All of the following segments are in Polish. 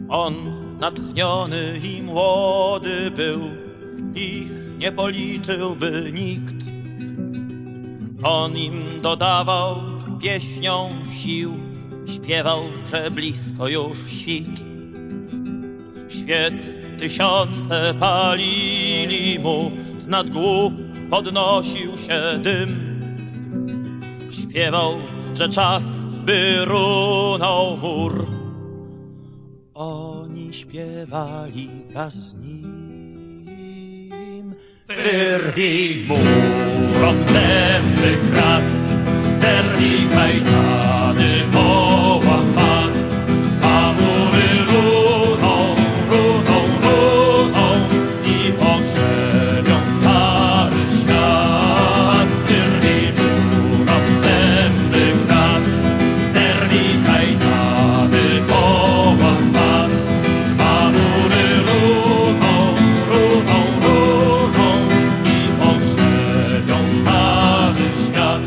On natchniony i młody był, ich nie policzyłby nikt. On im dodawał pieśnią sił, śpiewał, że blisko już świt. Świec tysiące palili mu, z nad głów podnosił się dym. Śpiewał, że czas by runął mur. Oni śpiewali wraz z nim. Wyrwij murom zęby krat, zerwij kajdany połam mat, a mury runą, runą, runą i pogrzebią stary świat. Wyrwij murom zęby krat, zerwij kajdany połam mat, a mury runą, runą, runą i pogrzebią stary świat.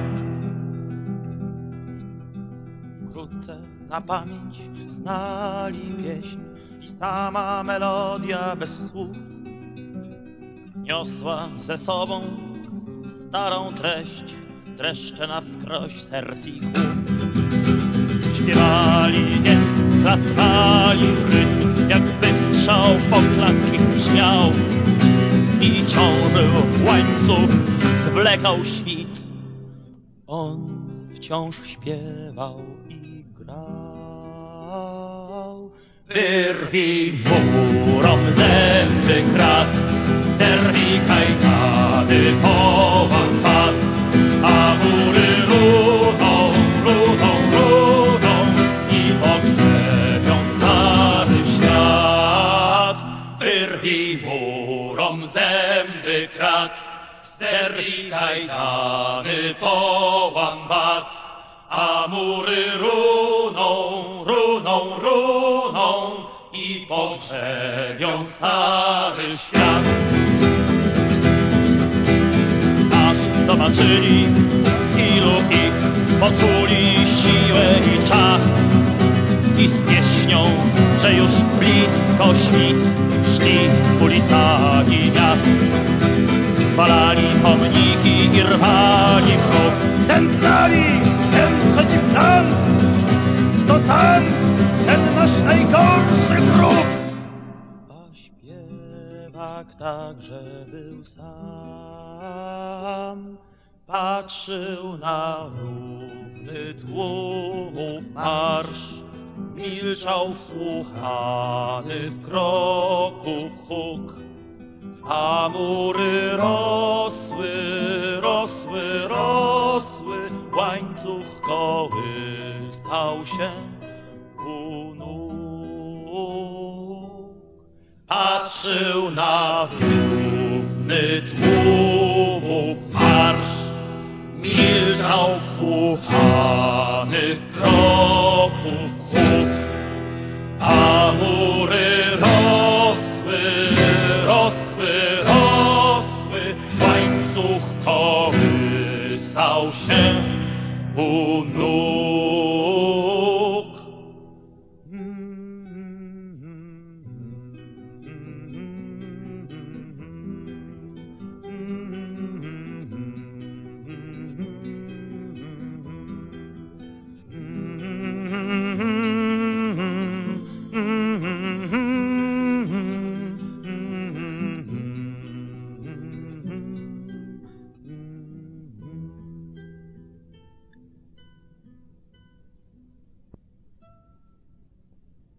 Wkrótce na pamięć znali pieśń i sama melodia bez słów niosła ze sobą starą treść, dreszcze na wskroś serc i głów. Śpiewali więc, klaskali rytm, jak wystrzał poklask ich brzmiał i ciążył łańcuch, zwlekał świt. On wciąż śpiewał i grał. Wyrwij murom zęby krat, zerwij kajdany połam pat, a mury runą, runą, runą i pogrzebią stary świat. Wyrwij murom zęby krat, zerwij kajdany połam bat, a mury runą, runą, runą i pogrzebią stary świat. Aż zobaczyli, ilu ich poczuli siłę i czas, i z pieśnią, że już blisko świt, szli ulicami miast. Zwalali pomniki i rwali próg. Ten z nami, ten przeciw nam, kto sam, ten nasz najgorszy wróg. A śpiewak także był sam, patrzył na równy tłumów marsz, milczał wsłuchany w kroków huk. A mury rosły, rosły, rosły, łańcuch kołysał się u nóg. Patrzył na równy tłumów marsz, milczał wsłuchany w kroków huk. A mury rosły, rosły, rosły, łańcuch kołysał się u nóg.